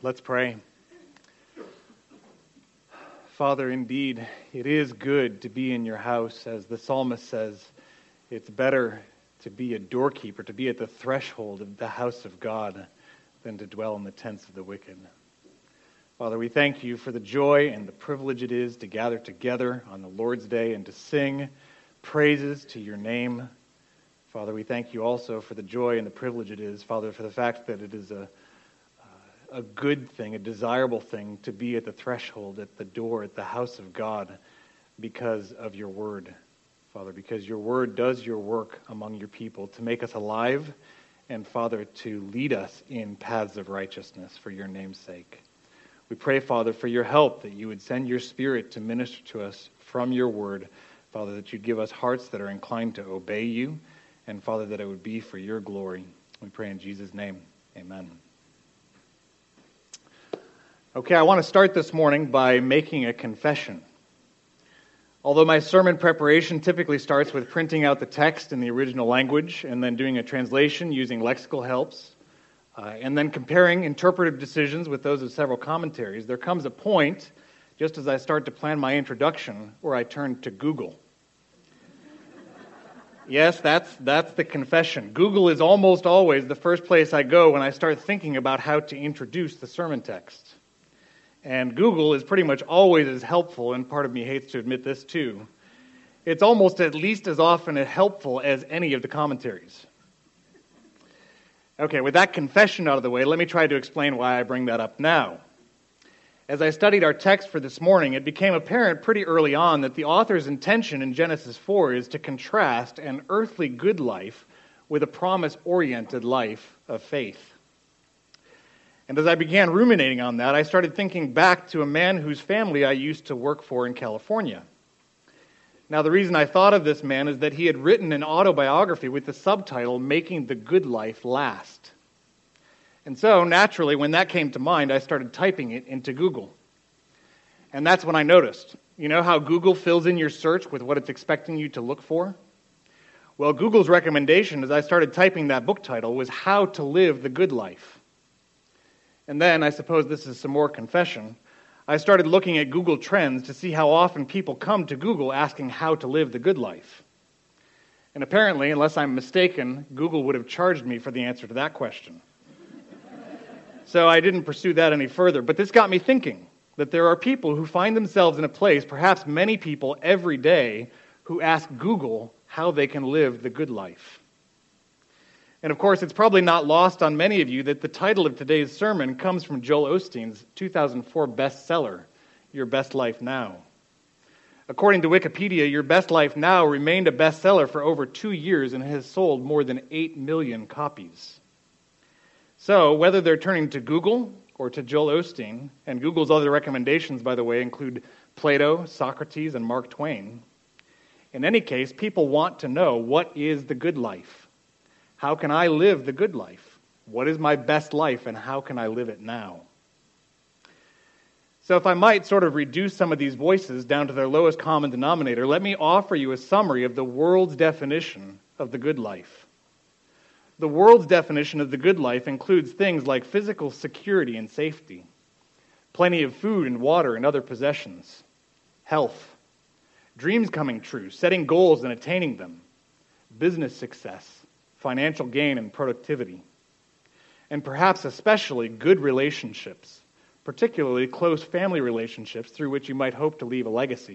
Let's pray. Father, indeed, it is good to be in your house. As the psalmist says, it's better to be a doorkeeper, to be at the threshold of the house of God, than to dwell in the tents of the wicked. Father, we thank you for the joy and the privilege it is to gather together on the Lord's Day and to sing praises to your name. Father, we thank you also for the joy and the privilege it is, Father, for the fact that it is a good thing, a desirable thing to be at the threshold, at the door, at the house of God because of your word. Father, because your word does your work among your people to make us alive and, Father, to lead us in paths of righteousness for your name's sake. We pray, Father, for your help, that you would send your Spirit to minister to us from your word. Father, that you'd give us hearts that are inclined to obey you, and, Father, that it would be for your glory. We pray in Jesus' name. Amen. Okay, I want to start this morning by making a confession. Although my sermon preparation typically starts with printing out the text in the original language and then doing a translation using lexical helps, and then comparing interpretive decisions with those of several commentaries, there comes a point, just as I start to plan my introduction, where I turn to Google. Yes, that's the confession. Google is almost always the first place I go when I start thinking about how to introduce the sermon text. And Google is pretty much always as helpful, and part of me hates to admit this too. It's almost at least as often as helpful as any of the commentaries. Okay, with that confession out of the way, let me try to explain why I bring that up now. As I studied our text for this morning, it became apparent pretty early on that the author's intention in Genesis 4 is to contrast an earthly good life with a promise-oriented life of faith. And as I began ruminating on that, I started thinking back to a man whose family I used to work for in California. Now, the reason I thought of this man is that he had written an autobiography with the subtitle, Making the Good Life Last. And so, naturally, when that came to mind, I started typing it into Google. And that's when I noticed. You know how Google fills in your search with what it's expecting you to look for? Well, Google's recommendation as I started typing that book title was How to Live the Good Life. And then, I suppose this is some more confession, I started looking at Google Trends to see how often people come to Google asking how to live the good life. And apparently, unless I'm mistaken, Google would have charged me for the answer to that question. So I didn't pursue that any further. But this got me thinking that there are people who find themselves in a place, perhaps many people every day, who ask Google how they can live the good life. And of course, it's probably not lost on many of you that the title of today's sermon comes from Joel Osteen's 2004 bestseller, Your Best Life Now. According to Wikipedia, Your Best Life Now remained a bestseller for over 2 years and has sold more than 8 million copies. So, whether they're turning to Google or to Joel Osteen, and Google's other recommendations, by the way, include Plato, Socrates, and Mark Twain, in any case, people want to know, what is the good life? How can I live the good life? What is my best life, and how can I live it now? So if I might sort of reduce some of these voices down to their lowest common denominator, let me offer you a summary of the world's definition of the good life. The world's definition of the good life includes things like physical security and safety, plenty of food and water and other possessions, health, dreams coming true, setting goals and attaining them, business success, financial gain and productivity, and perhaps especially good relationships, particularly close family relationships through which you might hope to leave a legacy.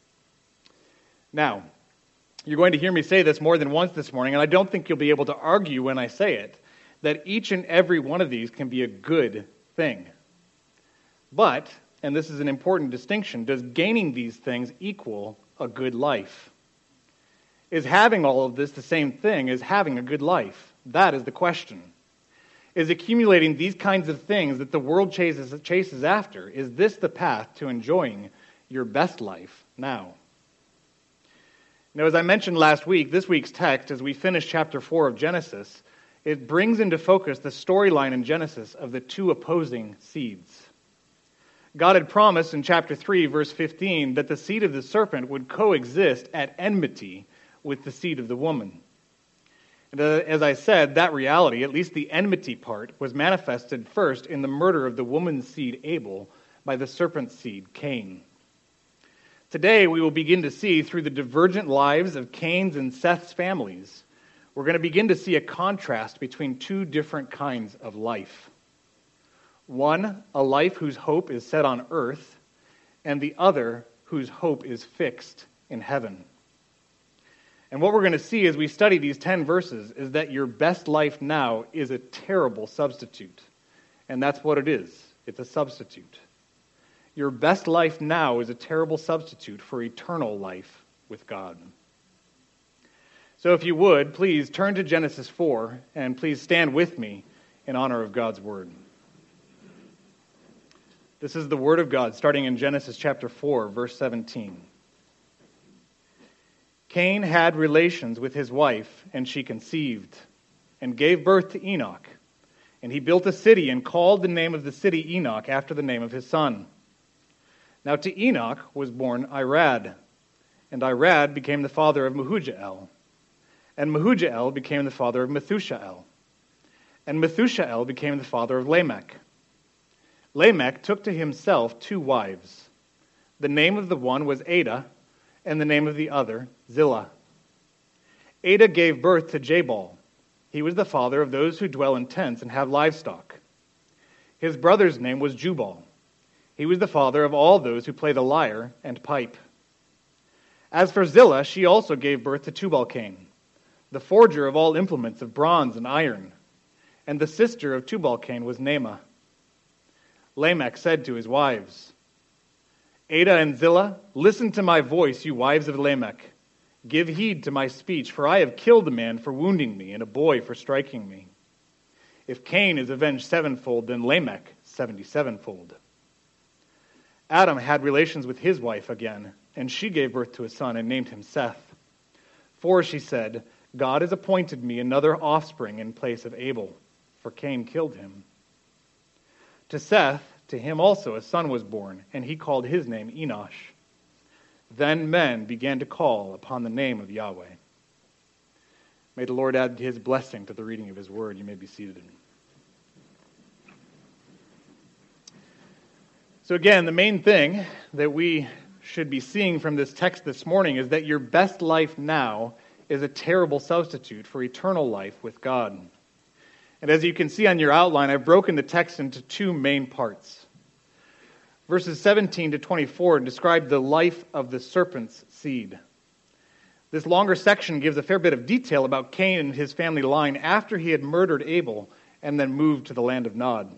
Now, you're going to hear me say this more than once this morning, and I don't think you'll be able to argue when I say it, that each and every one of these can be a good thing. But, and this is an important distinction, does gaining these things equal a good life? Is having all of this the same thing as having a good life? That is the question. Is accumulating these kinds of things that the world chases after, is this the path to enjoying your best life now? Now, as I mentioned last week, this week's text, as we finish chapter 4 of Genesis, it brings into focus the storyline in Genesis of the two opposing seeds. God had promised in chapter 3, verse 15, that the seed of the serpent would coexist at enmity with the seed of the woman. And as I said, that reality, at least the enmity part, was manifested first in the murder of the woman's seed Abel by the serpent's seed Cain. Today, we will begin to see through the divergent lives of Cain's and Seth's families, we're going to begin to see a contrast between two different kinds of life. One, a life whose hope is set on earth, and the other, whose hope is fixed in heaven. And what we're going to see as we study these 10 verses is that your best life now is a terrible substitute. And that's what it is. It's a substitute. Your best life now is a terrible substitute for eternal life with God. So if you would, please turn to Genesis 4, and please stand with me in honor of God's word. This is the word of God, starting in Genesis chapter 4, verse 17. Cain had relations with his wife, and she conceived, and gave birth to Enoch. And he built a city, and called the name of the city Enoch, after the name of his son. Now to Enoch was born Irad, and Irad became the father of Mehujael. And Mehujael became the father of Methushael. And Methushael became the father of Lamech. Lamech took to himself 2 wives. The name of the one was Adah, and the name of the other Zillah. Adah gave birth to Jabal. He was the father of those who dwell in tents and have livestock. His brother's name was Jubal. He was the father of all those who play the lyre and pipe. As for Zillah, she also gave birth to Tubal-Cain, the forger of all implements of bronze and iron. And the sister of Tubal-Cain was Naamah. Lamech said to his wives, Adah and Zillah, listen to my voice, you wives of Lamech. Give heed to my speech, for I have killed a man for wounding me, and a boy for striking me. If Cain is avenged 7-fold, then Lamech 77-fold. Adam had relations with his wife again, and she gave birth to a son and named him Seth. For, she said, God has appointed me another offspring in place of Abel, for Cain killed him. To Seth, to him also a son was born, and he called his name Enosh. Then men began to call upon the name of Yahweh. May the Lord add his blessing to the reading of his word. You may be seated. So again, the main thing that we should be seeing from this text this morning is that your best life now is a terrible substitute for eternal life with God. And as you can see on your outline, I've broken the text into 2 main parts. Verses 17 to 24 describe the life of the serpent's seed. This longer section gives a fair bit of detail about Cain and his family line after he had murdered Abel and then moved to the land of Nod.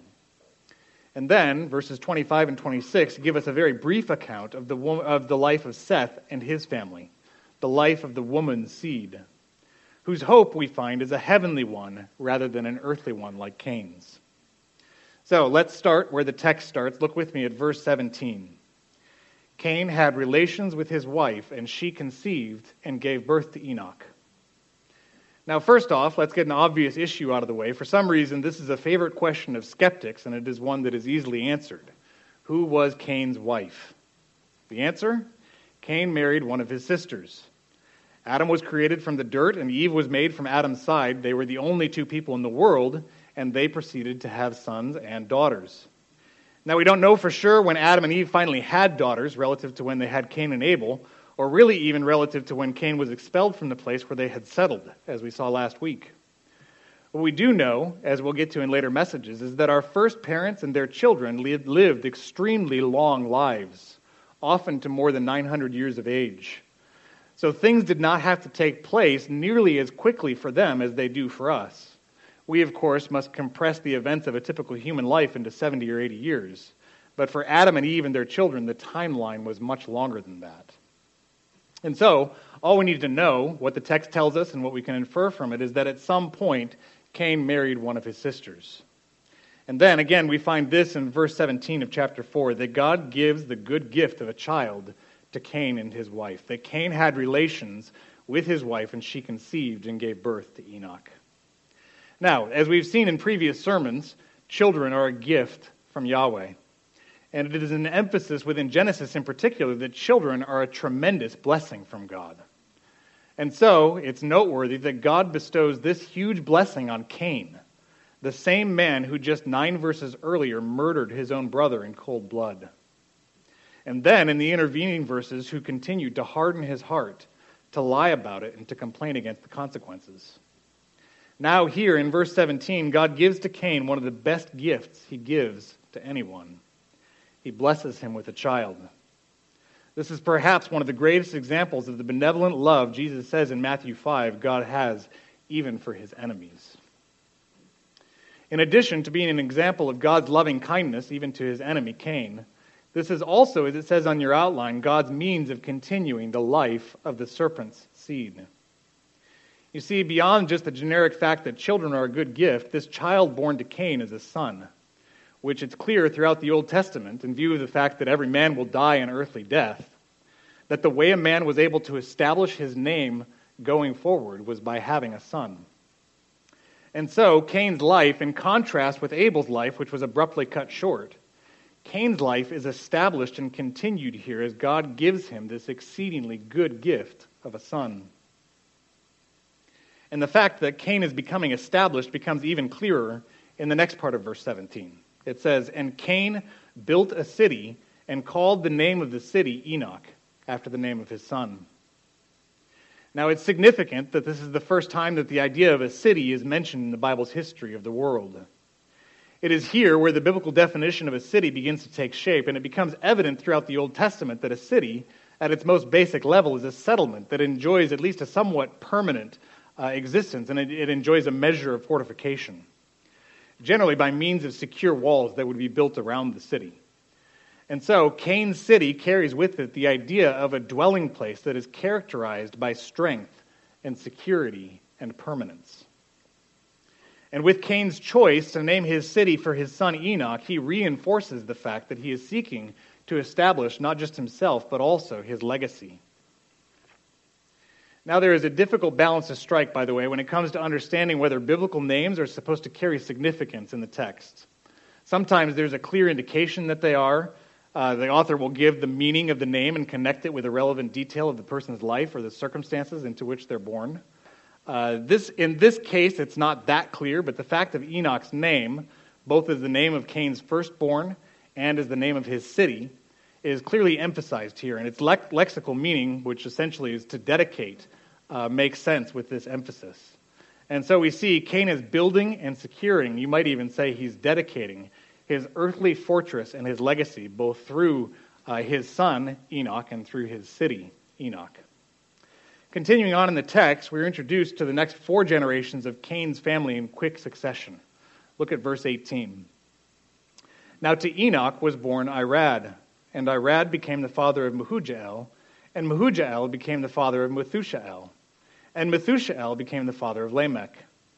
And then, verses 25 and 26 give us a very brief account of the life of Seth and his family, the life of the woman's seed, whose hope we find is a heavenly one rather than an earthly one like Cain's. So let's start where the text starts. Look with me at verse 17. Cain had relations with his wife, and she conceived and gave birth to Enoch. Now, first off, let's get an obvious issue out of the way. For some reason, this is a favorite question of skeptics, and it is one that is easily answered. Who was Cain's wife? The answer? Cain married one of his sisters. Adam was created from the dirt, and Eve was made from Adam's side. They were the only 2 people in the world, and they proceeded to have sons and daughters. Now, we don't know for sure when Adam and Eve finally had daughters relative to when they had Cain and Abel, or really even relative to when Cain was expelled from the place where they had settled, as we saw last week. What we do know, as we'll get to in later messages, is that our first parents and their children lived extremely long lives, often to more than 900 years of age. So things did not have to take place nearly as quickly for them as they do for us. We, of course, must compress the events of a typical human life into 70 or 80 years. But for Adam and Eve and their children, the timeline was much longer than that. And so, all we need to know, what the text tells us and what we can infer from it, is that at some point, Cain married one of his sisters. And then, again, we find this in verse 17 of chapter 4, that God gives the good gift of a child to Cain and his wife. That Cain had relations with his wife, and she conceived and gave birth to Enoch. Now, as we've seen in previous sermons, children are a gift from Yahweh. And it is an emphasis within Genesis in particular that children are a tremendous blessing from God. And so, it's noteworthy that God bestows this huge blessing on Cain, the same man who just 9 verses earlier murdered his own brother in cold blood. And then, in the intervening verses, who continued to harden his heart, to lie about it, and to complain against the consequences. Now here, in verse 17, God gives to Cain one of the best gifts he gives to anyone. He blesses him with a child. This is perhaps one of the greatest examples of the benevolent love Jesus says in Matthew 5 God has even for his enemies. In addition to being an example of God's loving kindness even to his enemy Cain, this is also, as it says on your outline, God's means of continuing the life of the serpent's seed. You see, beyond just the generic fact that children are a good gift, this child born to Cain is a son, which it's clear throughout the Old Testament, in view of the fact that every man will die an earthly death, that the way a man was able to establish his name going forward was by having a son. And so, Cain's life, in contrast with Abel's life, which was abruptly cut short, Cain's life is established and continued here as God gives him this exceedingly good gift of a son. And the fact that Cain is becoming established becomes even clearer in the next part of verse 17. It says, "And Cain built a city and called the name of the city Enoch, after the name of his son." Now it's significant that this is the first time that the idea of a city is mentioned in the Bible's history of the world. It is here where the biblical definition of a city begins to take shape, and it becomes evident throughout the Old Testament that a city, at its most basic level, is a settlement that enjoys at least a somewhat permanent existence, and it enjoys a measure of fortification, generally by means of secure walls that would be built around the city. And so, Cain's city carries with it the idea of a dwelling place that is characterized by strength and security and permanence. And with Cain's choice to name his city for his son Enoch, he reinforces the fact that he is seeking to establish not just himself, but also his legacy. Now, there is a difficult balance to strike, by the way, when it comes to understanding whether biblical names are supposed to carry significance in the text. Sometimes there's a clear indication that they are. The author will give the meaning of the name and connect it with a relevant detail of the person's life or the circumstances into which they're born. In this case, it's not that clear, but the fact of Enoch's name, both as the name of Cain's firstborn and as the name of his city, is clearly emphasized here. And its lexical meaning, which essentially is to dedicate, makes sense with this emphasis. And so we see Cain is building and securing, you might even say he's dedicating, his earthly fortress and his legacy, both through his son, Enoch, and through his city, Enoch. Continuing on in the text, we're introduced to the next 4 generations of Cain's family in quick succession. Look at verse 18. "Now to Enoch was born Irad, and Irad became the father of Mehujael, and Mehujael became the father of Methushael, and Methushael became the father of Lamech."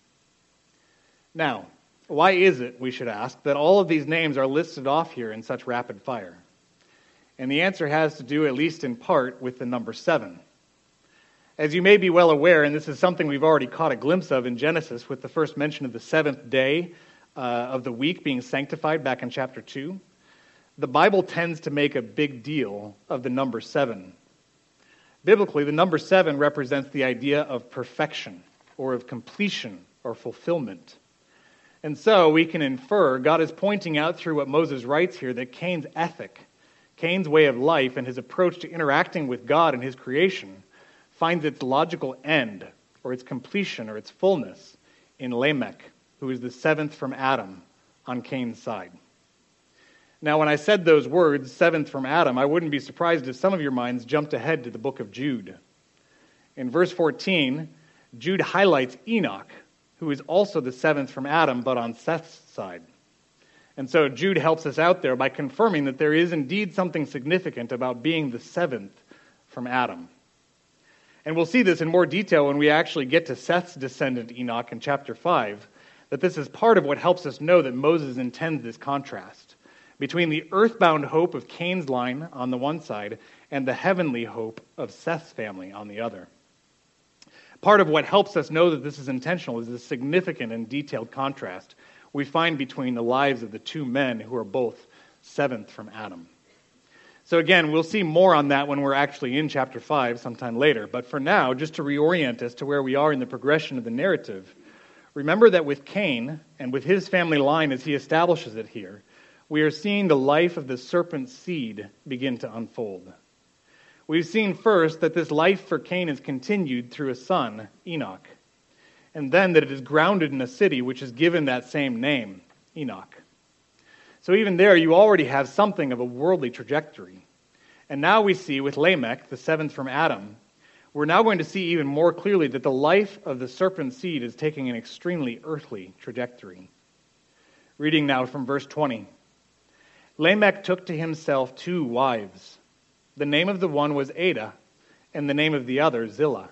Now, why is it, we should ask, that all of these names are listed off here in such rapid fire? And the answer has to do, at least in part, with the number 7. As you may be well aware, and this is something we've already caught a glimpse of in Genesis with the first mention of the 7th day of the week being sanctified back in chapter 2, the Bible tends to make a big deal of the number 7. Biblically, the number 7 represents the idea of perfection, or of completion, or fulfillment. And so we can infer God is pointing out through what Moses writes here that Cain's ethic, Cain's way of life, and his approach to interacting with God and his creation finds its logical end, or its completion, or its fullness in Lamech, who is the 7th from Adam on Cain's side. Now, when I said those words, 7th from Adam, I wouldn't be surprised if some of your minds jumped ahead to the book of Jude. In verse 14, Jude highlights Enoch, who is also the 7th from Adam, but on Seth's side. And so Jude helps us out there by confirming that there is indeed something significant about being the 7th from Adam. And we'll see this in more detail when we actually get to Seth's descendant Enoch in chapter 5, that this is part of what helps us know that Moses intends this contrast between the earthbound hope of Cain's line on the one side and the heavenly hope of Seth's family on the other. Part of what helps us know that this is intentional is the significant and detailed contrast we find between the lives of the 2 men who are both 7th from Adam. So again, we'll see more on that when we're actually in chapter 5 sometime later. But for now, just to reorient us to where we are in the progression of the narrative, remember that with Cain and with his family line as he establishes it here, we are seeing the life of the serpent's seed begin to unfold. We've seen first that this life for Cain is continued through a son, Enoch, and then that it is grounded in a city which is given that same name, Enoch. So even there, you already have something of a worldly trajectory. And now we see with Lamech, the seventh from Adam, we're now going to see even more clearly that the life of the serpent's seed is taking an extremely earthly trajectory. Reading now from verse 20. Lamech took to himself 2 wives. The name of the one was Adah, and the name of the other Zillah.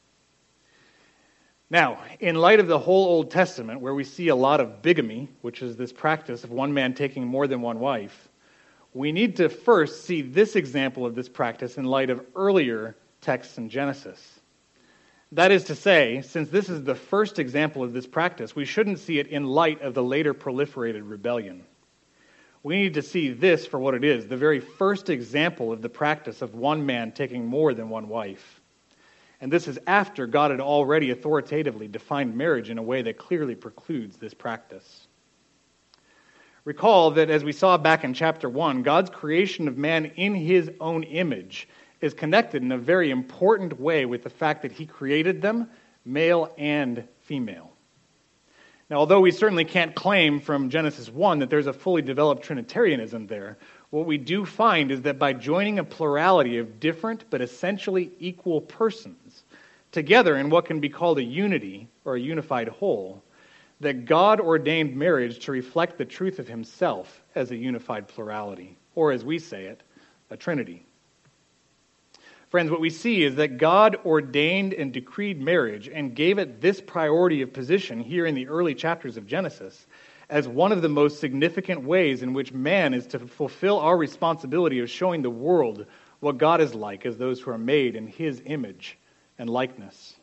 Now, in light of the whole Old Testament, where we see a lot of bigamy, which is this practice of one man taking more than one wife, we need to first see this example of this practice in light of earlier texts in Genesis. That is to say, since this is the first example of this practice, we shouldn't see it in light of the later proliferated rebellion. We need to see this for what it is, the very first example of the practice of one man taking more than one wife. And this is after God had already authoritatively defined marriage in a way that clearly precludes this practice. Recall that as we saw back in chapter 1, God's creation of man in his own image is connected in a very important way with the fact that he created them, male and female. Now, although we certainly can't claim from Genesis 1 that there's a fully developed Trinitarianism there, what we do find is that by joining a plurality of different but essentially equal persons together in what can be called a unity or a unified whole, that God ordained marriage to reflect the truth of himself as a unified plurality, or as we say it, a trinity. Friends, what we see is that God ordained and decreed marriage and gave it this priority of position here in the early chapters of Genesis as one of the most significant ways in which man is to fulfill our responsibility of showing the world what God is like as those who are made in his image and likeness.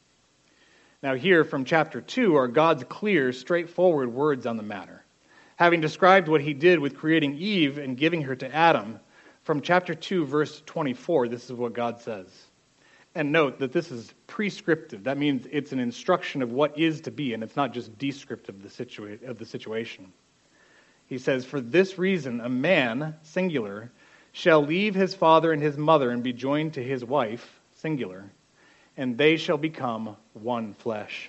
Now here from chapter 2 are God's clear, straightforward words on the matter. Having described what he did with creating Eve and giving her to Adam, from chapter 2, verse 24, this is what God says. And note that this is prescriptive. That means it's an instruction of what is to be, and it's not just descriptive of the situation. He says, "For this reason, a man, singular, shall leave his father and his mother and be joined to his wife, singular, and they shall become one flesh."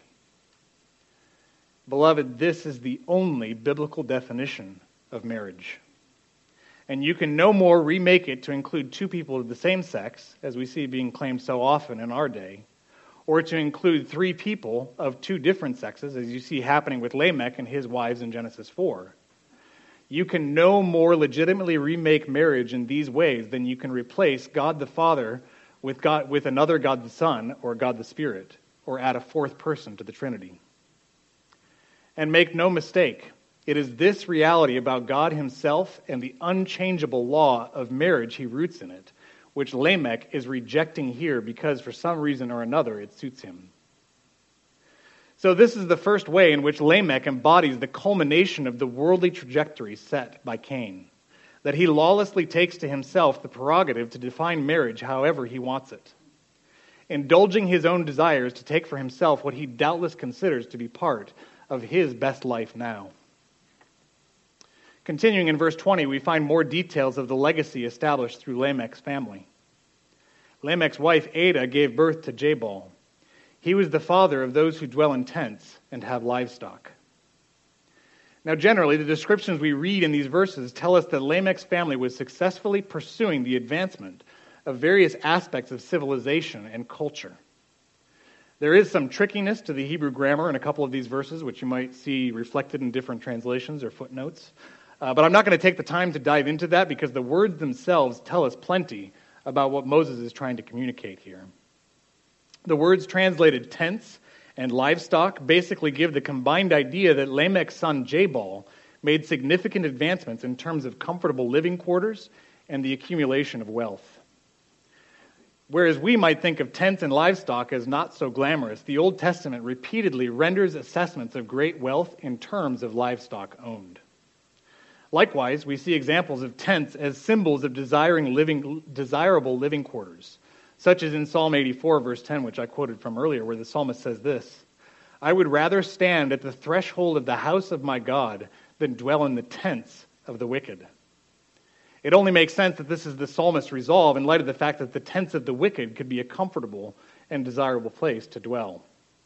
Beloved, this is the only biblical definition of marriage. And you can no more remake it to include 2 people of the same sex, as we see being claimed so often in our day, or to include 3 people of 2 different sexes, as you see happening with Lamech and his wives in Genesis 4. You can no more legitimately remake marriage in these ways than you can replace God the Father with another God the Son or God the Spirit, or add a 4th person to the Trinity. And make no mistake, it is this reality about God himself and the unchangeable law of marriage he roots in it, which Lamech is rejecting here because for some reason or another it suits him. So this is the first way in which Lamech embodies the culmination of the worldly trajectory set by Cain, that he lawlessly takes to himself the prerogative to define marriage however he wants it, indulging his own desires to take for himself what he doubtless considers to be part of his best life now. Continuing in verse 20, we find more details of the legacy established through Lamech's family. Lamech's wife Adah gave birth to Jabal. He was the father of those who dwell in tents and have livestock. Now generally, the descriptions we read in these verses tell us that Lamech's family was successfully pursuing the advancement of various aspects of civilization and culture. There is some trickiness to the Hebrew grammar in a couple of these verses, which you might see reflected in different translations or footnotes. But I'm not going to take the time to dive into that because the words themselves tell us plenty about what Moses is trying to communicate here. The words translated tents and livestock basically give the combined idea that Lamech's son Jabal made significant advancements in terms of comfortable living quarters and the accumulation of wealth. Whereas we might think of tents and livestock as not so glamorous, the Old Testament repeatedly renders assessments of great wealth in terms of livestock owned. Likewise, we see examples of tents as symbols of desirable living quarters, such as in Psalm 84, verse 10, which I quoted from earlier, where the psalmist says this, "I would rather stand at the threshold of the house of my God than dwell in the tents of the wicked." It only makes sense that this is the psalmist's resolve in light of the fact that the tents of the wicked could be a comfortable and desirable place to dwell.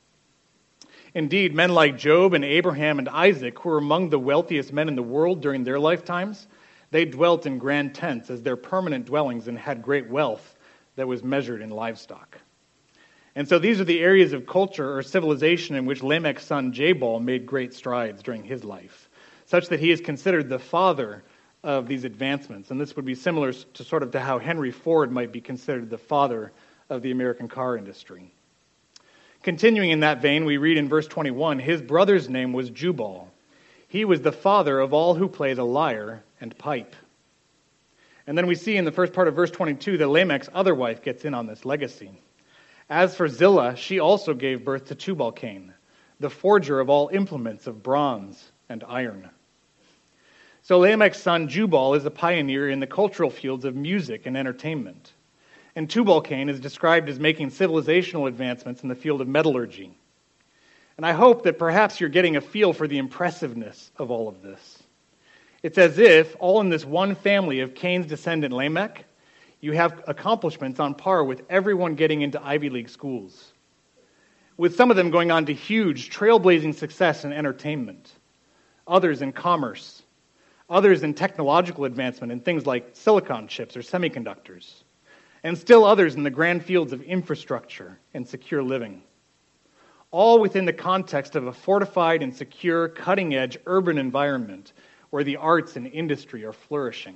Indeed, men like Job and Abraham and Isaac, who were among the wealthiest men in the world during their lifetimes, they dwelt in grand tents as their permanent dwellings and had great wealth that was measured in livestock. And so these are the areas of culture or civilization in which Lamech's son Jabal made great strides during his life, such that he is considered the father of these advancements. And this would be similar to how Henry Ford might be considered the father of the American car industry. Continuing in that vein, we read in verse 21, his brother's name was Jubal. He was the father of all who play the lyre and pipe. And then we see in the first part of verse 22 that Lamech's other wife gets in on this legacy. As for Zillah, she also gave birth to Tubal-Cain, the forger of all implements of bronze and iron. So Lamech's son Jubal is a pioneer in the cultural fields of music and entertainment. And Tubal-Cain is described as making civilizational advancements in the field of metallurgy. And I hope that perhaps you're getting a feel for the impressiveness of all of this. It's as if, all in this one family of Cain's descendant Lamech, you have accomplishments on par with everyone getting into Ivy League schools, with some of them going on to huge, trailblazing success in entertainment, others in commerce, others in technological advancement in things like silicon chips or semiconductors, and still others in the grand fields of infrastructure and secure living, all within the context of a fortified and secure, cutting-edge urban environment where the arts and industry are flourishing.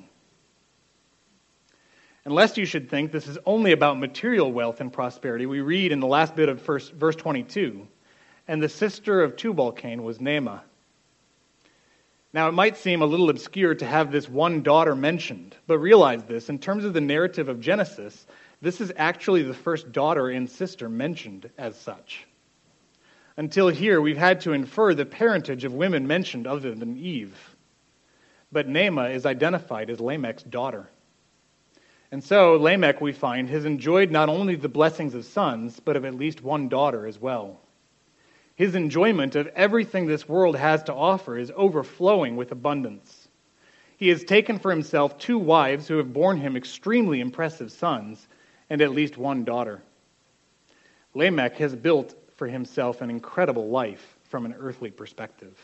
And lest you should think this is only about material wealth and prosperity, we read in the last bit of verse 22, and the sister of Tubal-Cain was Naamah. Now, it might seem a little obscure to have this one daughter mentioned, but realize this, in terms of the narrative of Genesis, this is actually the first daughter and sister mentioned as such. Until here, we've had to infer the parentage of women mentioned other than Eve. But Naamah is identified as Lamech's daughter. And so, Lamech, we find, has enjoyed not only the blessings of sons, but of at least one daughter as well. His enjoyment of everything this world has to offer is overflowing with abundance. He has taken for himself 2 wives who have borne him extremely impressive sons and at least one daughter. Lamech has built for himself an incredible life from an earthly perspective.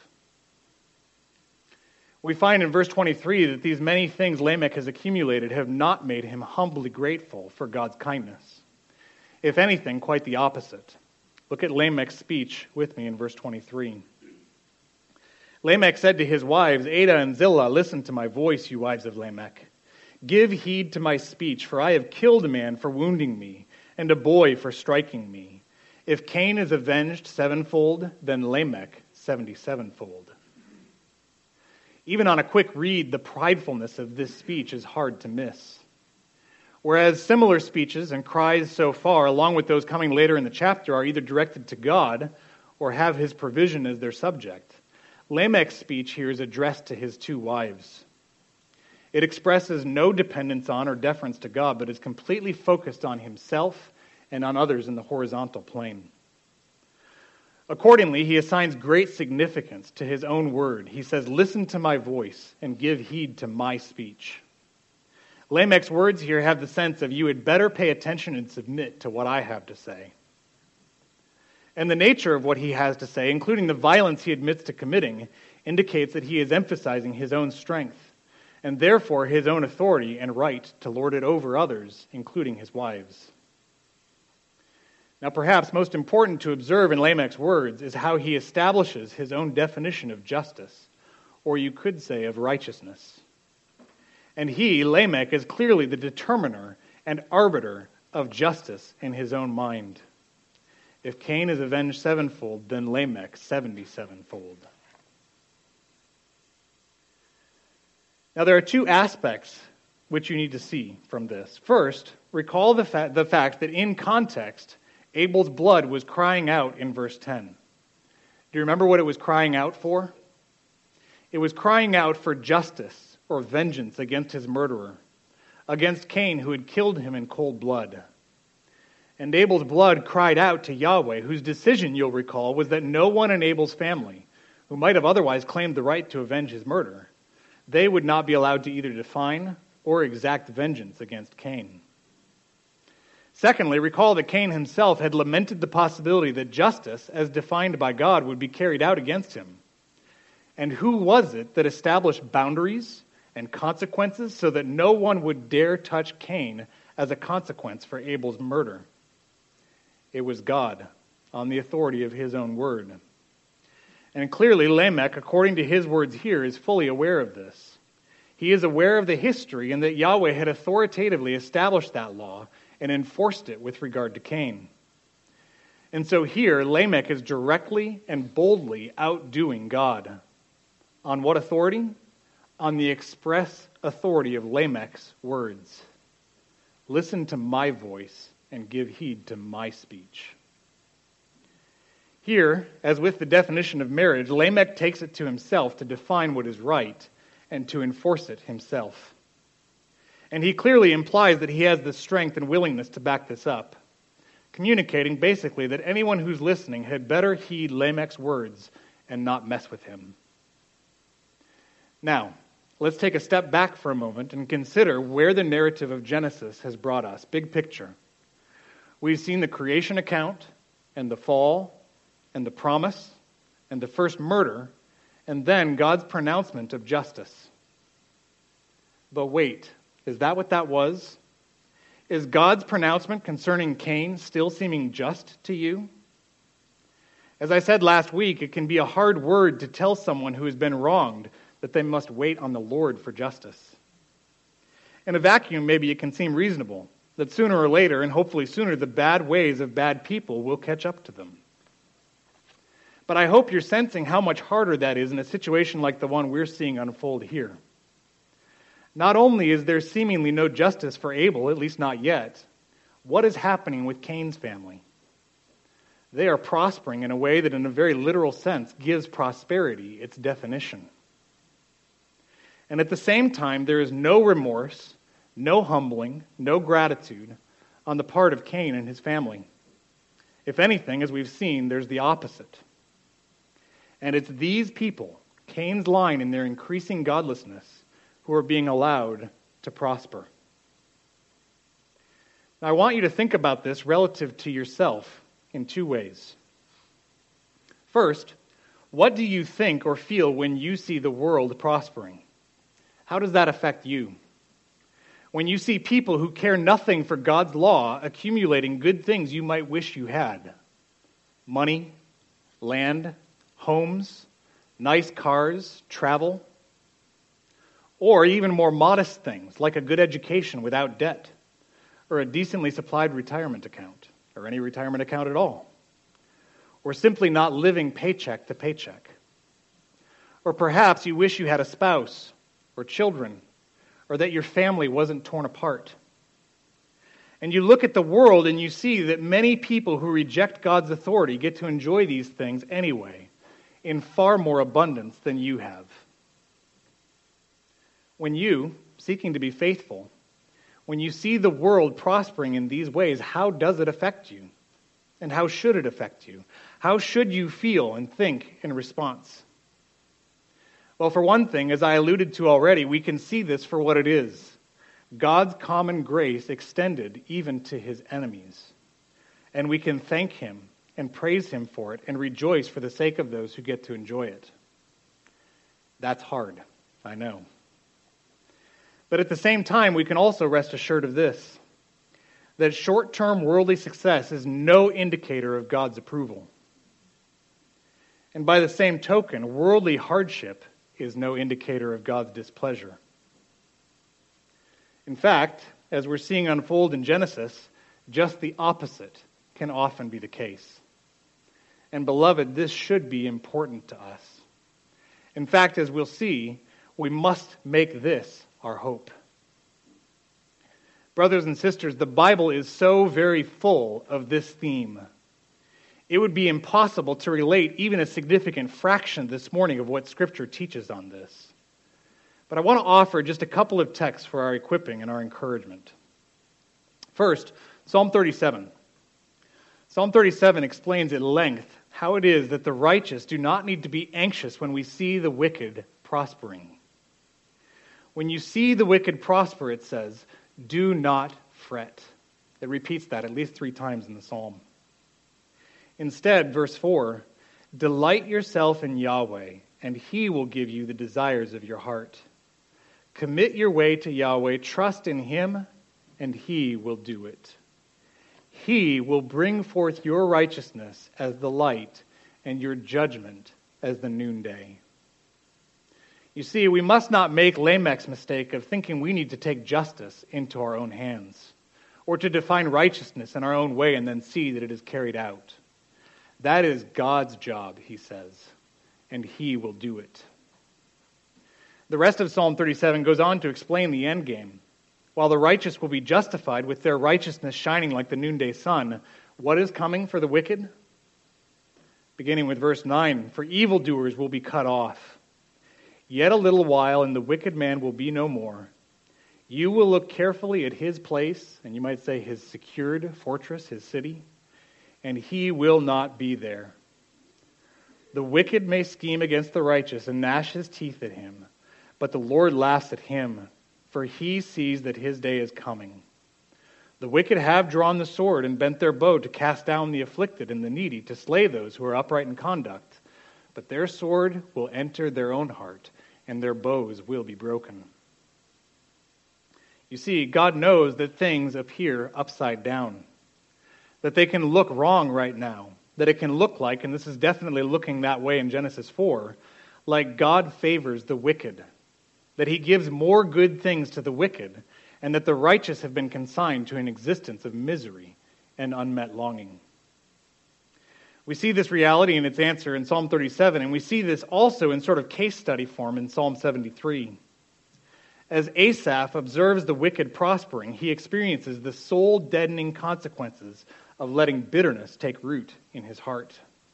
We find in verse 23 that these many things Lamech has accumulated have not made him humbly grateful for God's kindness. If anything, quite the opposite. Look at Lamech's speech with me in verse 23. Lamech said to his wives, Adah and Zillah, "Listen to my voice, you wives of Lamech. Give heed to my speech, for I have killed a man for wounding me, and a boy for striking me. If Cain is avenged 7-fold, then Lamech 77-fold. Even on a quick read, the pridefulness of this speech is hard to miss. Whereas similar speeches and cries so far, along with those coming later in the chapter, are either directed to God or have his provision as their subject, Lamech's speech here is addressed to his 2 wives. It expresses no dependence on or deference to God, but is completely focused on himself and on others in the horizontal plane. Accordingly, he assigns great significance to his own word. He says, "Listen to my voice and give heed to my speech." Lamech's words here have the sense of, you had better pay attention and submit to what I have to say. And the nature of what he has to say, including the violence he admits to committing, indicates that he is emphasizing his own strength, and therefore his own authority and right to lord it over others, including his wives. Now, perhaps most important to observe in Lamech's words is how he establishes his own definition of justice, or you could say of righteousness. And he, Lamech, is clearly the determiner and arbiter of justice in his own mind. If Cain is avenged 7-fold, then Lamech 77-fold. Now, there are 2 aspects which you need to see from this. First, recall the fact that in context, Abel's blood was crying out in verse 10. Do you remember what it was crying out for? It was crying out for justice or vengeance against his murderer, against Cain who had killed him in cold blood. And Abel's blood cried out to Yahweh, whose decision, you'll recall, was that no one in Abel's family, who might have otherwise claimed the right to avenge his murder, they would not be allowed to either define or exact vengeance against Cain. Secondly, recall that Cain himself had lamented the possibility that justice, as defined by God, would be carried out against him. And who was it that established boundaries and consequences so that no one would dare touch Cain as a consequence for Abel's murder? It was God, on the authority of his own word. And clearly, Lamech, according to his words here, is fully aware of this. He is aware of the history and that Yahweh had authoritatively established that law and enforced it with regard to Cain. And so here, Lamech is directly and boldly outdoing God. On what authority? On the express authority of Lamech's words. Listen to my voice and give heed to my speech. Here, as with the definition of marriage, Lamech takes it to himself to define what is right and to enforce it himself. And he clearly implies that he has the strength and willingness to back this up, communicating basically that anyone who's listening had better heed Lamech's words and not mess with him. Now, let's take a step back for a moment and consider where the narrative of Genesis has brought us. Big picture. We've seen the creation account and the fall and the promise and the first murder and then God's pronouncement of justice. But wait, is that what that was? Is God's pronouncement concerning Cain still seeming just to you? As I said last week, it can be a hard word to tell someone who has been wronged that they must wait on the Lord for justice. In a vacuum, maybe it can seem reasonable that sooner or later, and hopefully sooner, the bad ways of bad people will catch up to them. But I hope you're sensing how much harder that is in a situation like the one we're seeing unfold here. Not only is there seemingly no justice for Abel, at least not yet, what is happening with Cain's family? They are prospering in a way that in a very literal sense gives prosperity its definition. And at the same time, there is no remorse, no humbling, no gratitude on the part of Cain and his family. If anything, as we've seen, there's the opposite. And it's these people, Cain's line in their increasing godlessness, who are being allowed to prosper. Now, I want you to think about this relative to yourself in two ways. First, what do you think or feel when you see the world prospering? How does that affect you? When you see people who care nothing for God's law accumulating good things you might wish you had, money, land, homes, nice cars, travel, or even more modest things like a good education without debt, or a decently supplied retirement account, or any retirement account at all, or simply not living paycheck to paycheck. Or perhaps you wish you had a spouse or children, or that your family wasn't torn apart. And you look at the world and you see that many people who reject God's authority get to enjoy these things anyway, in far more abundance than you have. When you, seeking to be faithful, when you see the world prospering in these ways, how does it affect you? And how should it affect you? How should you feel and think in response? Well, for one thing, as I alluded to already, we can see this for what it is. God's common grace extended even to his enemies. And we can thank him and praise him for it and rejoice for the sake of those who get to enjoy it. That's hard, I know. But at the same time, we can also rest assured of this, that short-term worldly success is no indicator of God's approval. And by the same token, worldly hardship is no indicator of God's displeasure. In fact, as we're seeing unfold in Genesis, just the opposite can often be the case. And beloved, this should be important to us. In fact, as we'll see, we must make this our hope. Brothers and sisters, the Bible is so very full of this theme. it would be impossible to relate even a significant fraction this morning of what Scripture teaches on this. But I want to offer just a couple of texts for our equipping and our encouragement. First, Psalm 37. Psalm 37 explains at length how it is that the righteous do not need to be anxious when we see the wicked prospering. When you see the wicked prosper, it says, do not fret. It repeats that at least 3 times in the psalm. Instead, verse 4, delight yourself in Yahweh, and He will give you the desires of your heart. Commit your way to Yahweh, trust in Him, and He will do it. He will bring forth your righteousness as the light, and your judgment as the noonday. You see, we must not make Lamech's mistake of thinking we need to take justice into our own hands, or to define righteousness in our own way and then see that it is carried out. That is God's job, he says, and He will do it. The rest of Psalm 37 goes on to explain the end game. While the righteous will be justified with their righteousness shining like the noonday sun, what is coming for the wicked? Beginning with verse 9, for evildoers will be cut off. Yet a little while, and the wicked man will be no more. You will look carefully at his place, and you might say his secured fortress, his city, and he will not be there. The wicked may scheme against the righteous and gnash his teeth at him, but the Lord laughs at him, for He sees that his day is coming. The wicked have drawn the sword and bent their bow to cast down the afflicted and the needy, to slay those who are upright in conduct. But their sword will enter their own heart, and their bows will be broken. You see, God knows that things appear upside down, that they can look wrong right now, that it can look like, and this is definitely looking that way in Genesis 4, like God favors the wicked, that He gives more good things to the wicked, and that the righteous have been consigned to an existence of misery and unmet longing. We see this reality in its answer in Psalm 37, and we see this also in sort of case study form in Psalm 73. As Asaph observes the wicked prospering, he experiences the soul-deadening consequences of letting bitterness take root in his heart.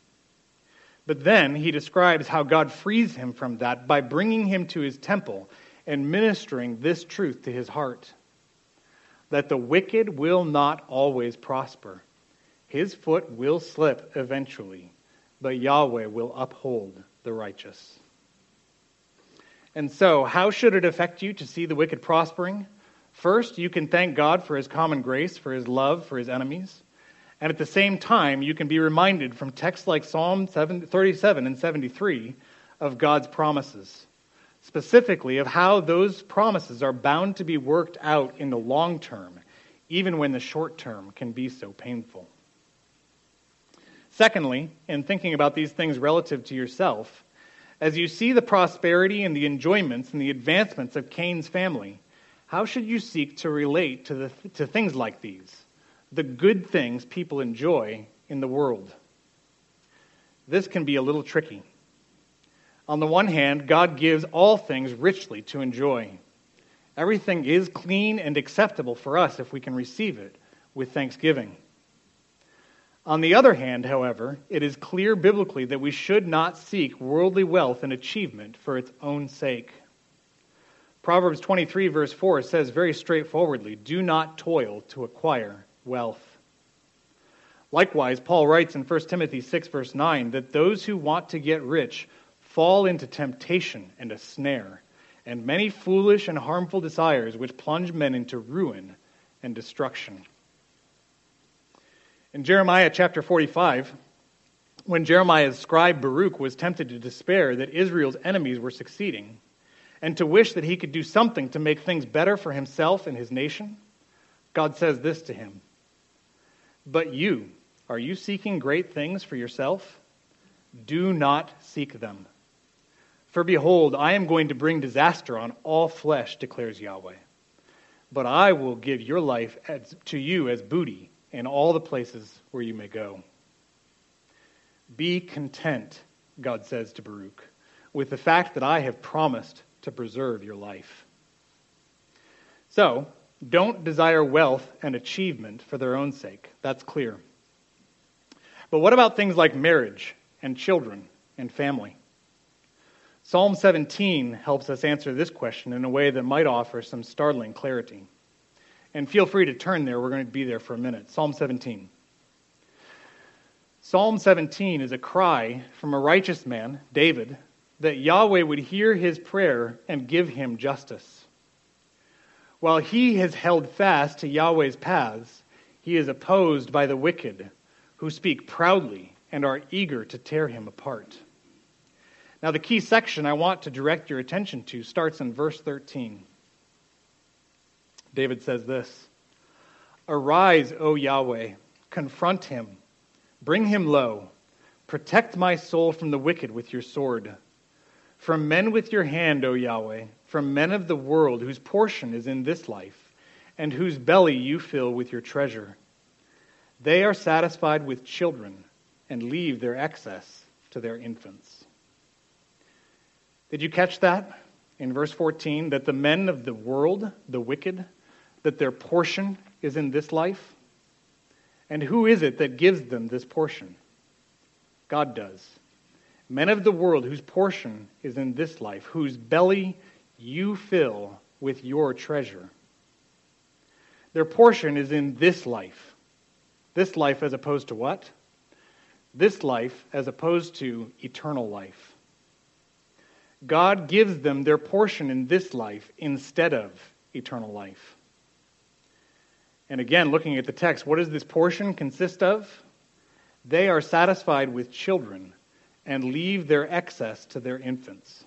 But then he describes how God frees him from that by bringing him to His temple and ministering this truth to his heart, that the wicked will not always prosper. His foot will slip eventually, but Yahweh will uphold the righteous. And so, how should it affect you to see the wicked prospering? First, you can thank God for His common grace, for His love for His enemies. And at the same time, you can be reminded from texts like Psalm 37 and 73 of God's promises, specifically of how those promises are bound to be worked out in the long term, even when the short term can be so painful. Secondly, in thinking about these things relative to yourself, as you see the prosperity and the enjoyments and the advancements of Cain's family, how should you seek to relate to things like these, the good things people enjoy in the world? This can be a little tricky. On the one hand, God gives all things richly to enjoy. Everything is clean and acceptable for us if we can receive it with thanksgiving. On the other hand, however, it is clear biblically that we should not seek worldly wealth and achievement for its own sake. Proverbs 23 verse 4 says very straightforwardly, do not toil to acquire wealth. Likewise, Paul writes in 1 Timothy 6 verse 9 that those who want to get rich fall into temptation and a snare, and many foolish and harmful desires which plunge men into ruin and destruction. In Jeremiah chapter 45, when Jeremiah's scribe Baruch was tempted to despair that Israel's enemies were succeeding, and to wish that he could do something to make things better for himself and his nation, God says this to him, but you, are you seeking great things for yourself? Do not seek them. For behold, I am going to bring disaster on all flesh, declares Yahweh. But I will give your life to you as booty in all the places where you may go. Be content, God says to Baruch, with the fact that I have promised to preserve your life. So, don't desire wealth and achievement for their own sake. That's clear. But what about things like marriage and children and family? Psalm 17 helps us answer this question in a way that might offer some startling clarity. And feel free to turn there. We're going to be there for a minute. Psalm 17. Psalm 17 is a cry from a righteous man, David, that Yahweh would hear his prayer and give him justice. While he has held fast to Yahweh's paths, he is opposed by the wicked, who speak proudly and are eager to tear him apart. Now, the key section I want to direct your attention to starts in verse 13. David says this, "Arise, O Yahweh, confront him, bring him low, protect my soul from the wicked with your sword. From men with your hand, O Yahweh, from men of the world whose portion is in this life, and whose belly you fill with your treasure. They are satisfied with children and leave their excess to their infants." Did you catch that in verse 14, that the men of the world, the wicked, that their portion is in this life? And who is it that gives them this portion? God does. Men of the world whose portion is in this life, whose belly you fill with your treasure. Their portion is in this life. This life as opposed to what? This life as opposed to eternal life. God gives them their portion in this life instead of eternal life. And again, looking at the text, what does this portion consist of? They are satisfied with children and leave their excess to their infants.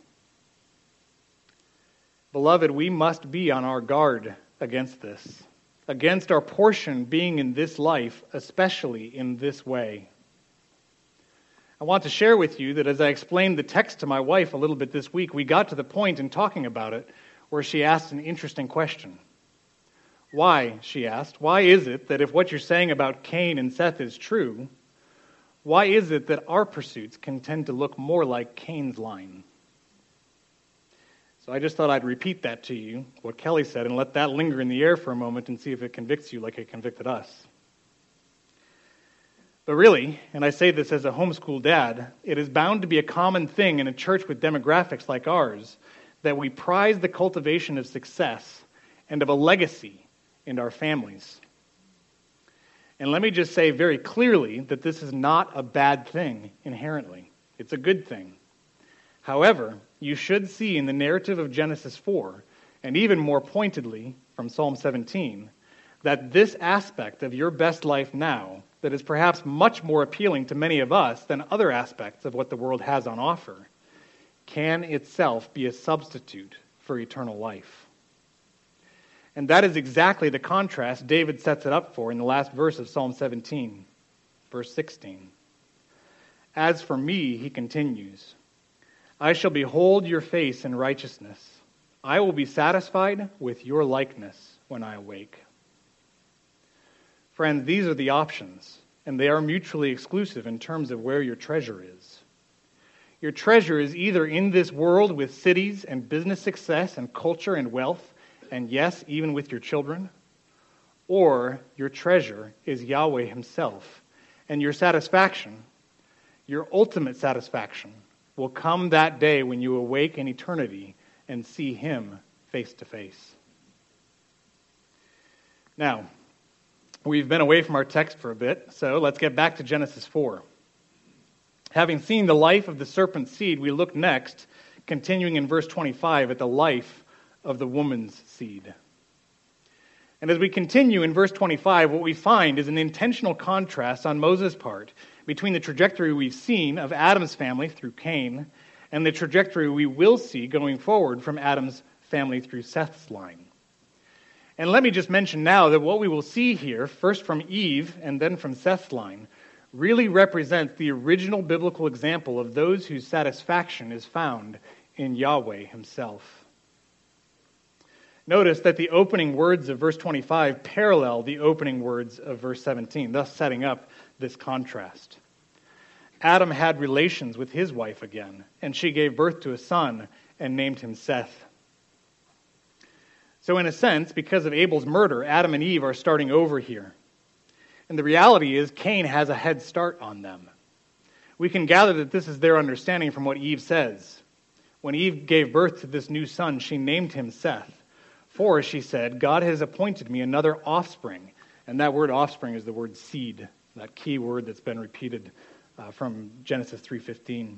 Beloved, we must be on our guard against this, against our portion being in this life, especially in this way. I want to share with you that as I explained the text to my wife a little bit this week, we got to the point in talking about it where she asked an interesting question. Why, she asked, why is it that if what you're saying about Cain and Seth is true, why is it that our pursuits can tend to look more like Cain's line? So I just thought I'd repeat that to you, what Kelly said, and let that linger in the air for a moment and see if it convicts you like it convicted us. But really, and I say this as a homeschool dad, it is bound to be a common thing in a church with demographics like ours that we prize the cultivation of success and of a legacy in our families. And let me just say very clearly that this is not a bad thing inherently. It's a good thing. However, you should see in the narrative of Genesis 4, and even more pointedly from Psalm 17, that this aspect of your best life now, that is perhaps much more appealing to many of us than other aspects of what the world has on offer, can itself be a substitute for eternal life. And that is exactly the contrast David sets it up for in the last verse of Psalm 17, verse 16. "As for me," he continues, "I shall behold your face in righteousness. I will be satisfied with your likeness when I awake." Friends, these are the options, and they are mutually exclusive in terms of where your treasure is. Your treasure is either in this world with cities and business success and culture and wealth, and yes, even with your children, or your treasure is Yahweh himself, and your satisfaction, your ultimate satisfaction, will come that day when you awake in eternity and see him face to face. Now, we've been away from our text for a bit, so let's get back to Genesis 4. Having seen the life of the serpent's seed, we look next, continuing in verse 25, at the life of the woman's seed. And as we continue in verse 25, what we find is an intentional contrast on Moses' part between the trajectory we've seen of Adam's family through Cain and the trajectory we will see going forward from Adam's family through Seth's line. And let me just mention now that what we will see here, first from Eve and then from Seth's line, really represents the original biblical example of those whose satisfaction is found in Yahweh himself. Notice that the opening words of verse 25 parallel the opening words of verse 17, thus setting up this contrast. Adam had relations with his wife again, and she gave birth to a son and named him Seth. So in a sense, because of Abel's murder, Adam and Eve are starting over here. And the reality is Cain has a head start on them. We can gather that this is their understanding from what Eve says. When Eve gave birth to this new son, she named him Seth. For, she said, God has appointed me another offspring. And that word offspring is the word seed, that key word that's been repeated from Genesis 3:15.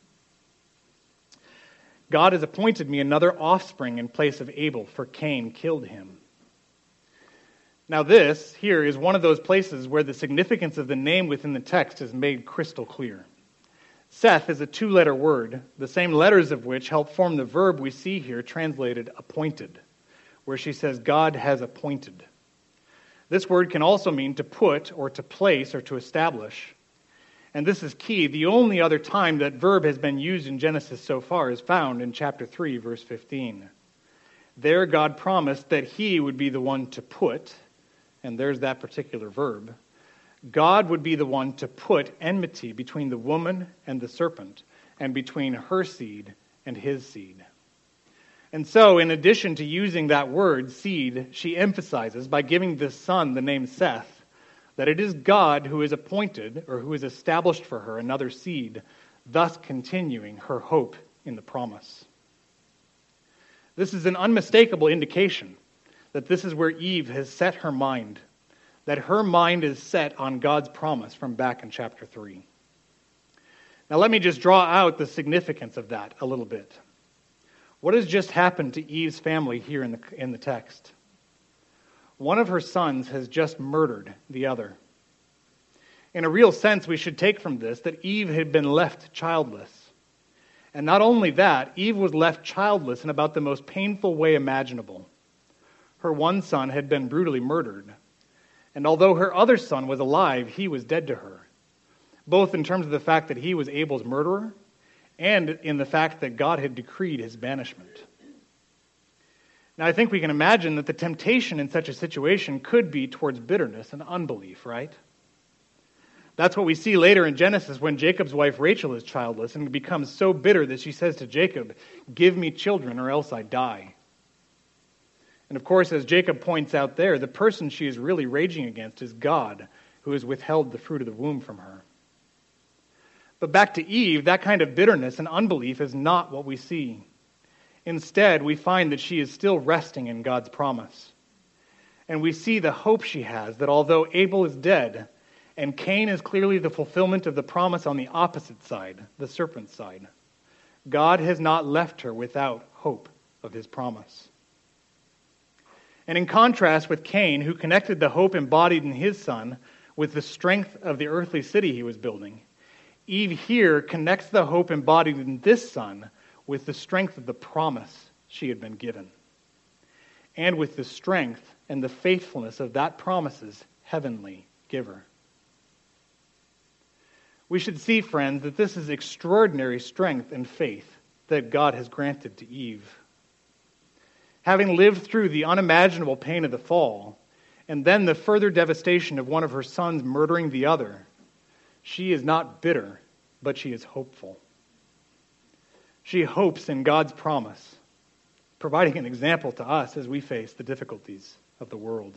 God has appointed me another offspring in place of Abel, for Cain killed him. Now this, here, is one of those places where the significance of the name within the text is made crystal clear. Seth is a two-letter word, the same letters of which help form the verb we see here translated appointed, where she says, God has appointed. This word can also mean to put or to place or to establish. And this is key. The only other time that verb has been used in Genesis so far is found in chapter 3, verse 15. There God promised that he would be the one to put, and there's that particular verb. God would be the one to put enmity between the woman and the serpent, and between her seed and his seed. And so, in addition to using that word, seed, she emphasizes, by giving this son the name Seth, that it is God who is appointed, or who has established for her another seed, thus continuing her hope in the promise. This is an unmistakable indication that this is where Eve has set her mind, that her mind is set on God's promise from back in chapter 3. Now let me just draw out the significance of that a little bit. What has just happened to Eve's family here in the text? One of her sons has just murdered the other. In a real sense, we should take from this that Eve had been left childless. And not only that, Eve was left childless in about the most painful way imaginable. Her one son had been brutally murdered. And although her other son was alive, he was dead to her, both in terms of the fact that he was Abel's murderer and in the fact that God had decreed his banishment. Now, I think we can imagine that the temptation in such a situation could be towards bitterness and unbelief, right? That's what we see later in Genesis when Jacob's wife Rachel is childless and becomes so bitter that she says to Jacob, "Give me children or else I die." And of course, as Jacob points out there, the person she is really raging against is God, who has withheld the fruit of the womb from her. But back to Eve, that kind of bitterness and unbelief is not what we see. Instead, we find that she is still resting in God's promise. And we see the hope she has that although Abel is dead, and Cain is clearly the fulfillment of the promise on the opposite side, the serpent's side, God has not left her without hope of his promise. And in contrast with Cain, who connected the hope embodied in his son with the strength of the earthly city he was building, Eve here connects the hope embodied in this son with the strength of the promise she had been given, and with the strength and the faithfulness of that promise's heavenly giver. We should see, friends, that this is extraordinary strength and faith that God has granted to Eve. Having lived through the unimaginable pain of the fall, and then the further devastation of one of her sons murdering the other, she is not bitter, but she is hopeful. She hopes in God's promise, providing an example to us as we face the difficulties of the world.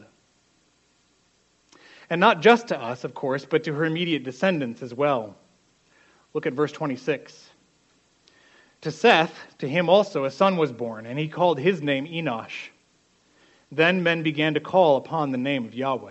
And not just to us, of course, but to her immediate descendants as well. Look at verse 26. To Seth, to him also a son was born, and he called his name Enosh. Then men began to call upon the name of Yahweh.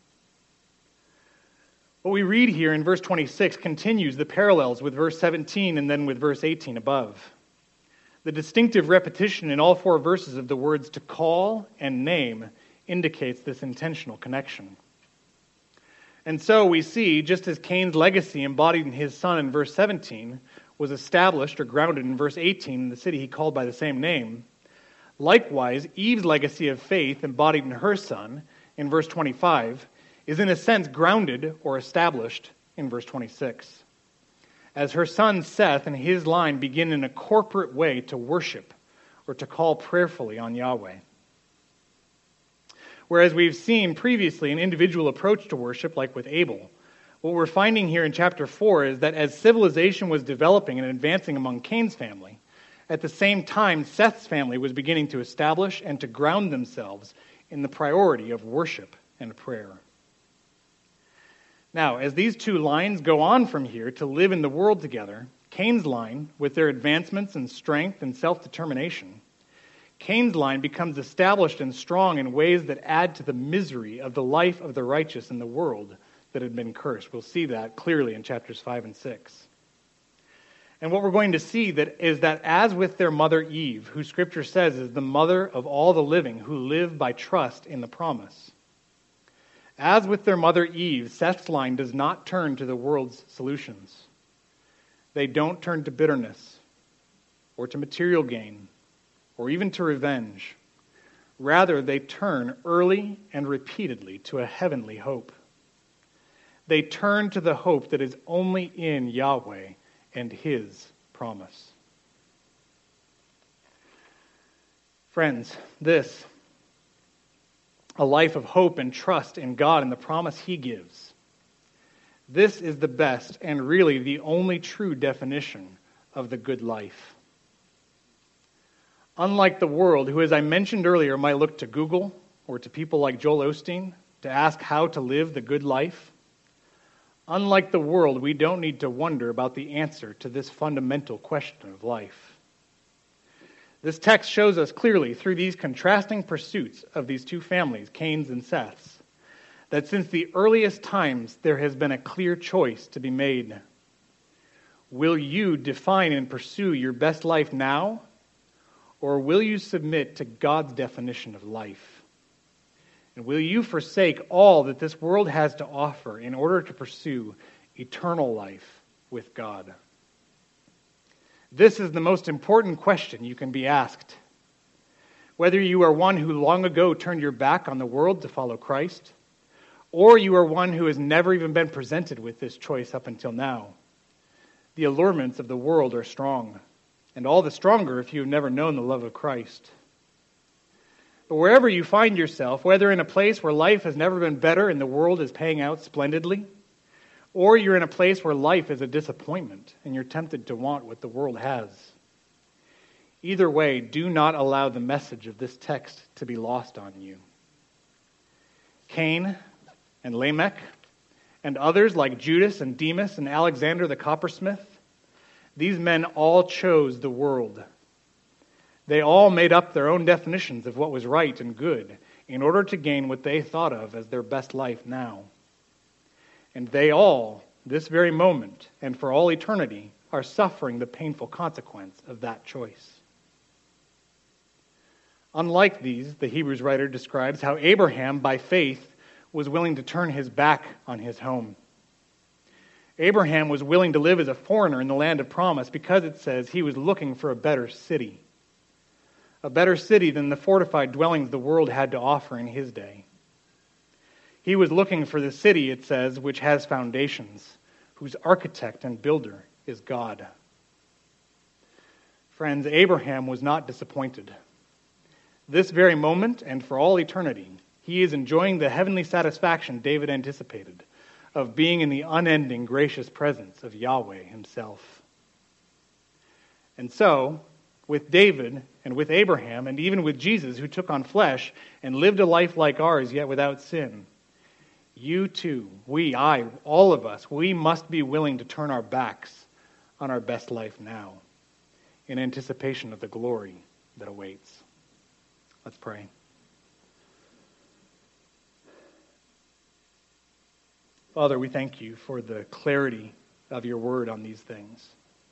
What we read here in verse 26 continues the parallels with verse 17 and then with verse 18 above. The distinctive repetition in all four verses of the words to call and name indicates this intentional connection. And so we see, just as Cain's legacy embodied in his son in verse 17 was established or grounded in verse 18 in the city he called by the same name, likewise, Eve's legacy of faith embodied in her son in verse 25 is in a sense grounded or established in verse 26. As her son Seth and his line begin in a corporate way to worship or to call prayerfully on Yahweh. Whereas we've seen previously an individual approach to worship like with Abel, what we're finding here in chapter 4 is that as civilization was developing and advancing among Cain's family, at the same time Seth's family was beginning to establish and to ground themselves in the priority of worship and prayer. Now, as these two lines go on from here to live in the world together, Cain's line, with their advancements in strength and self-determination, Cain's line becomes established and strong in ways that add to the misery of the life of the righteous in the world that had been cursed. We'll see that clearly in chapters 5 and 6. And what we're going to see is that as with their mother Eve, who Scripture says is the mother of all the living who live by trust in the promise, as with their mother Eve, Seth's line does not turn to the world's solutions. They don't turn to bitterness or to material gain or even to revenge. Rather, they turn early and repeatedly to a heavenly hope. They turn to the hope that is only in Yahweh and His promise. Friends, this, a life of hope and trust in God and the promise He gives, this is the best and really the only true definition of the good life. Unlike the world, who, as I mentioned earlier, might look to Google or to people like Joel Osteen to ask how to live the good life, unlike the world, we don't need to wonder about the answer to this fundamental question of life. This text shows us clearly through these contrasting pursuits of these two families, Cain's and Seth's, that since the earliest times there has been a clear choice to be made. Will you define and pursue your best life now, or will you submit to God's definition of life? And will you forsake all that this world has to offer in order to pursue eternal life with God? This is the most important question you can be asked. Whether you are one who long ago turned your back on the world to follow Christ, or you are one who has never even been presented with this choice up until now, the allurements of the world are strong, and all the stronger if you have never known the love of Christ. But wherever you find yourself, whether in a place where life has never been better and the world is paying out splendidly, or you're in a place where life is a disappointment and you're tempted to want what the world has, either way, do not allow the message of this text to be lost on you. Cain and Lamech and others like Judas and Demas and Alexander the coppersmith, these men all chose the world. They all made up their own definitions of what was right and good in order to gain what they thought of as their best life now. And they all, this very moment and for all eternity, are suffering the painful consequence of that choice. Unlike these, the Hebrews writer describes how Abraham, by faith, was willing to turn his back on his home. Abraham was willing to live as a foreigner in the land of promise because it says he was looking for a better city than the fortified dwellings the world had to offer in his day. He was looking for the city, it says, which has foundations, whose architect and builder is God. Friends, Abraham was not disappointed. This very moment and for all eternity, he is enjoying the heavenly satisfaction David anticipated of being in the unending gracious presence of Yahweh himself. And so, with David and with Abraham and even with Jesus, who took on flesh and lived a life like ours yet without sin, you too, all of us, we must be willing to turn our backs on our best life now in anticipation of the glory that awaits. Let's pray. Father, we thank you for the clarity of your word on these things.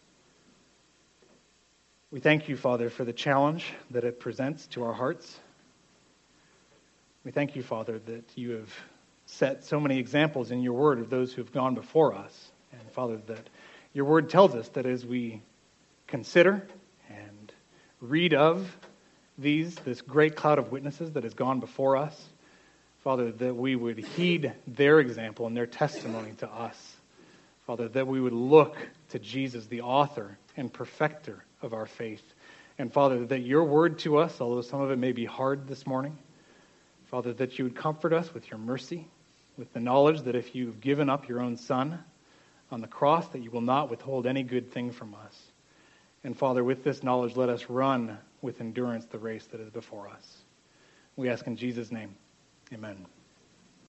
We thank you, Father, for the challenge that it presents to our hearts. We thank you, Father, that you have set so many examples in your word of those who have gone before us. And Father, that your word tells us that as we consider and read of this great cloud of witnesses that has gone before us, Father, that we would heed their example and their testimony to us. Father, that we would look to Jesus, the author and perfecter of our faith. And Father, that your word to us, although some of it may be hard this morning, Father, that you would comfort us with your mercy, with the knowledge that if you've given up your own Son on the cross, that you will not withhold any good thing from us. And Father, with this knowledge, let us run with endurance the race that is before us. We ask in Jesus' name. Amen.